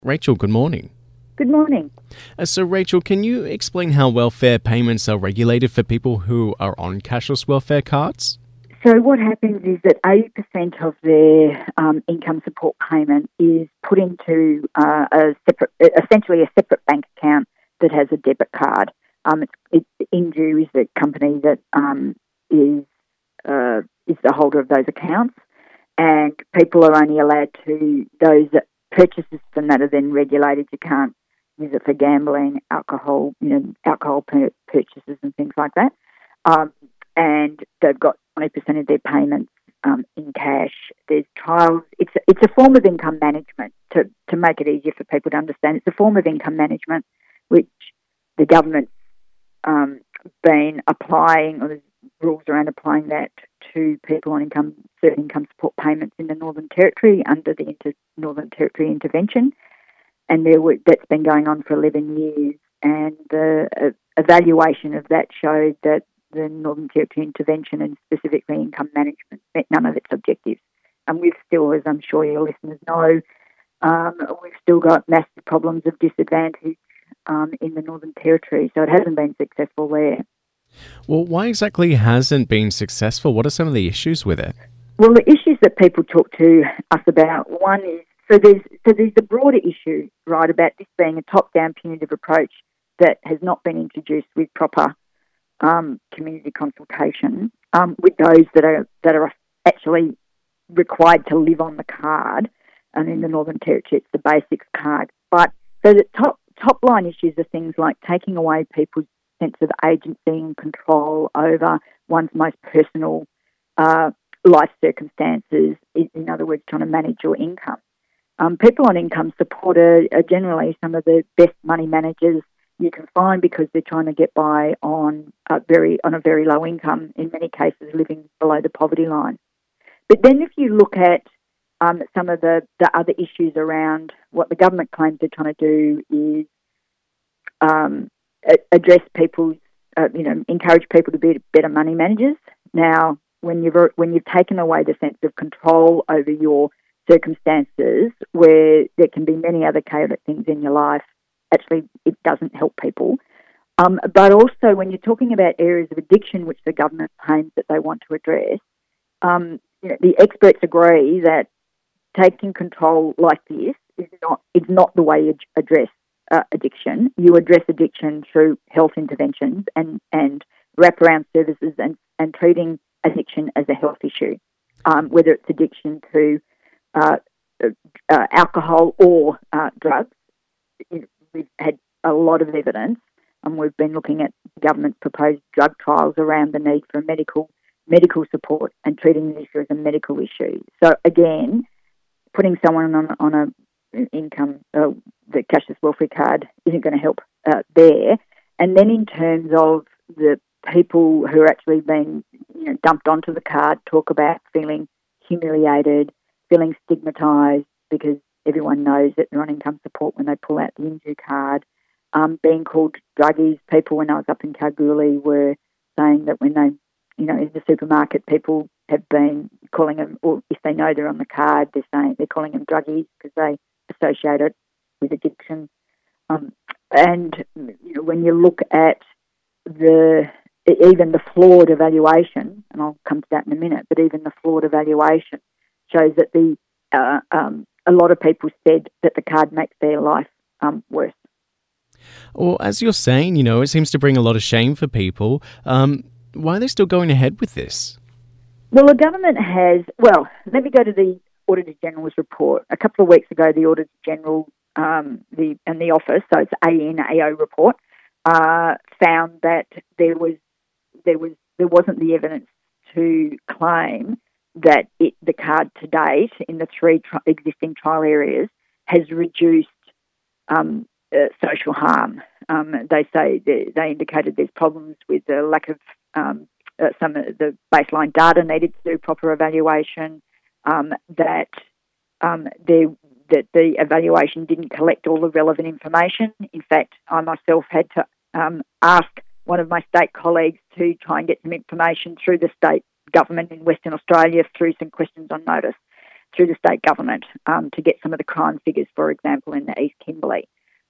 Rachel, good morning. Good morning. So, Rachel, can you explain how welfare payments are regulated for people who are on cashless welfare cards? So what happens is that 80% of their income support payment is put into essentially a separate bank account that has a debit card. Indue is the company that is the holder of those accounts, and people are only allowed to those purchases from that are then regulated. You can't use it for gambling, alcohol, purchases and things like that. And they've got 20% of their payments in cash. There's trials. It's a form of income management to make it easier for people to understand. It's a form of income management which the government's been applying, or there's rules around applying that to people on certain income support payments in the Northern Territory under the Northern Territory intervention. And that's been going on for 11 years. And the evaluation of that showed that the Northern Territory intervention and specifically income management met none of its objectives. And we've still, as I'm sure your listeners know, we've still got massive problems of disadvantage in the Northern Territory. So it hasn't been successful there. Well, why exactly hasn't been successful? What are some of the issues with it? Well, the issues that people talk to us about, one is, there's the broader issue, right, about this being a top-down punitive approach that has not been introduced with proper community consultation with those that are actually required to live on the card. And in the Northern Territory, it's the basics card. But so the top line issues are things like taking away people's sense of agency and control over one's most personal life circumstances. In other words, trying to manage your income. People on income support are generally some of the best money managers you can find because they're trying to get by on a very low income, in many cases living below the poverty line. But then if you look at some of the other issues around what the government claims they're trying to do is address people's, encourage people to be better money managers. Now, when you've taken away the sense of control over your circumstances, where there can be many other chaotic things in your life, actually it doesn't help people. But also when you're talking about areas of addiction which the government claims that they want to address, the experts agree that taking control like this is not the way you address addiction. You address addiction through health interventions and wraparound services and treating addiction as a health issue, whether it's addiction to alcohol or drugs. We've had a lot of evidence, and we've been looking at government's proposed drug trials around the need for medical support and treating the issue as a medical issue. So again, putting someone on a income, the cashless welfare card isn't going to help there. And then in terms of the people who are actually being dumped onto the card, talk about feeling humiliated, feeling stigmatised because everyone knows that they're on income support when they pull out the Indue card, being called druggies. People, when I was up in Kalgoorlie, were saying that when they, in the supermarket, people have been calling them, or if they know they're on the card, they're calling them druggies because they associate it with addiction. And when you look at even the flawed evaluation, and I'll come to that in a minute, but even the flawed evaluation shows that a lot of people said that the card makes their life worse. Well, as you're saying, it seems to bring a lot of shame for people. Why are they still going ahead with this? Well, the government has... Well, let me go to the Auditor General's report. A couple of weeks ago, the Auditor General and the office, so it's ANAO report, found that there wasn't the evidence to claim that the card to date in the three existing trial areas has reduced social harm. They say they indicated there's problems with the lack of some of the baseline data needed to do proper evaluation, that the evaluation didn't collect all the relevant information. In fact, I myself had to ask one of my state colleagues to try and get some information through the state government in Western Australia through some questions on notice. through the state government to get some of the crime figures, for example, in the East Kimberley,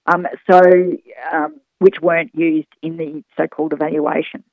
which weren't used in the so-called evaluation.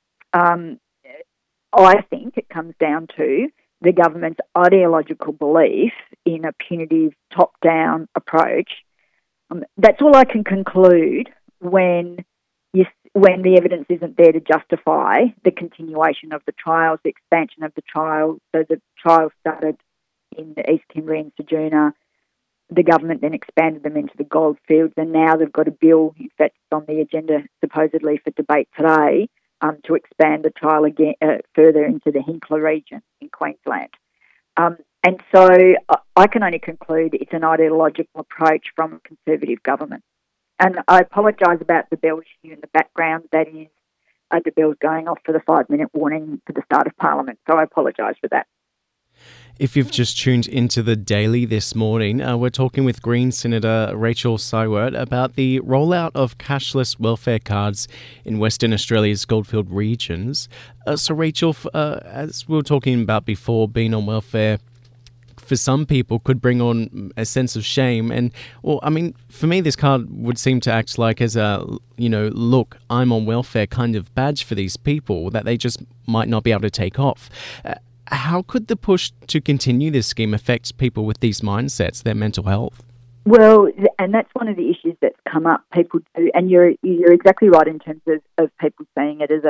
I think it comes down to the government's ideological belief in a punitive top-down approach. That's all I can conclude when the evidence isn't there to justify the continuation of the trials, the expansion of the trial. So the trial started in the East Kimberley and Ceduna. The government then expanded them into the Goldfields, and now they've got a bill, in fact, on the agenda supposedly for debate today, to expand the trial again further into the Hinkler region in Queensland. And so I can only conclude it's an ideological approach from a Conservative government. And I apologise about the bells here in the background. That is the bells going off for the 5-minute warning for the start of Parliament. So I apologise for that. If you've just tuned into the Daily this morning, we're talking with Green Senator Rachel Syworth about the rollout of cashless welfare cards in Western Australia's Goldfield regions. So Rachel, as we were talking about before, being on welfare for some people could bring on a sense of shame. And, well, I mean, for me, this card would seem to act like as a, look, I'm on welfare kind of badge for these people that they just might not be able to take off. How could the push to continue this scheme affect people with these mindsets, their mental health? Well, and that's one of the issues that's come up. People do, and you're exactly right in terms of people seeing it as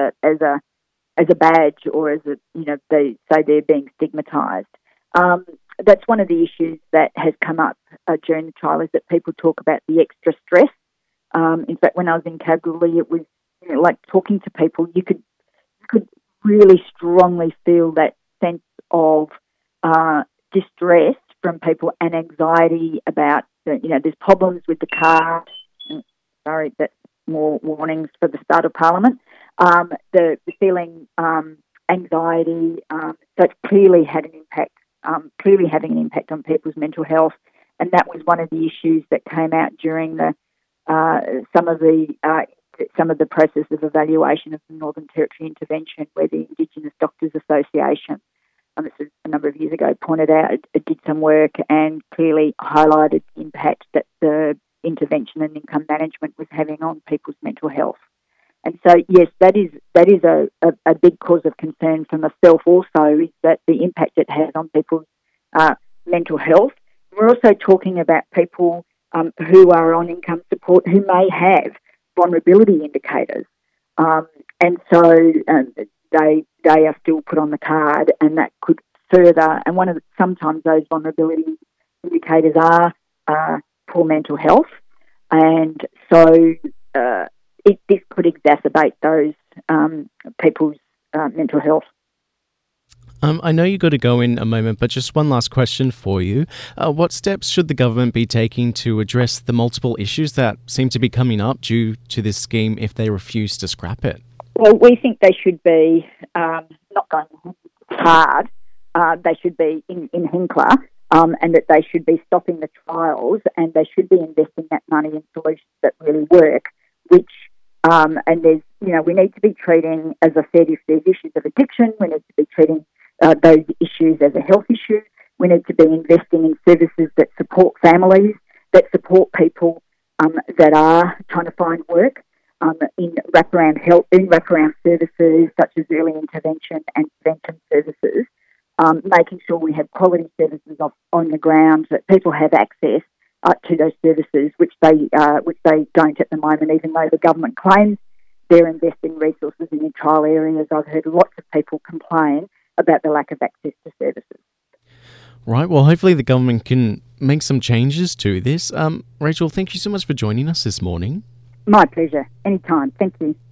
a badge, or as they say they're being stigmatised. That's one of the issues that has come up during the trial, is that people talk about the extra stress. In fact, when I was in Kalgoorlie, it was like talking to people. You could really strongly feel that sense of distress from people and anxiety about, there's problems with the card. Sorry, that's more warnings for the start of Parliament. The feeling, anxiety, so it's clearly had an impact, having an impact on people's mental health. And that was one of the issues that came out during some of the process of evaluation of the Northern Territory intervention, where the Indigenous Doctors Association, this was a number of years ago, pointed out it did some work and clearly highlighted the impact that the intervention and income management was having on people's mental health. And so, yes, that is a big cause of concern for myself also, is that the impact it has on people's mental health. We're also talking about people who are on income support who may have vulnerability indicators. And so they are still put on the card, and that could further, and sometimes those vulnerability indicators are poor mental health. And so this could exacerbate those people's mental health. I know you've got to go in a moment, but just one last question for you. What steps should the government be taking to address the multiple issues that seem to be coming up due to this scheme if they refuse to scrap it? Well, we think they should be not going hard. They should be in Hinkler, and that they should be stopping the trials, and they should be investing that money in solutions that really work. And there's, we need to be treating, as I said, if there's issues of addiction, we need to be treating those issues as a health issue. We need to be investing in services that support families, that support people that are trying to find work. In wraparound services such as early intervention and prevention services, making sure we have quality services on the ground, that people have access to those services, which they don't at the moment, even though the government claims they're investing resources in trial areas. I've heard lots of people complain about the lack of access to services. Right, well, hopefully the government can make some changes to this. Rachel, thank you so much for joining us this morning. My pleasure. Anytime. Thank you.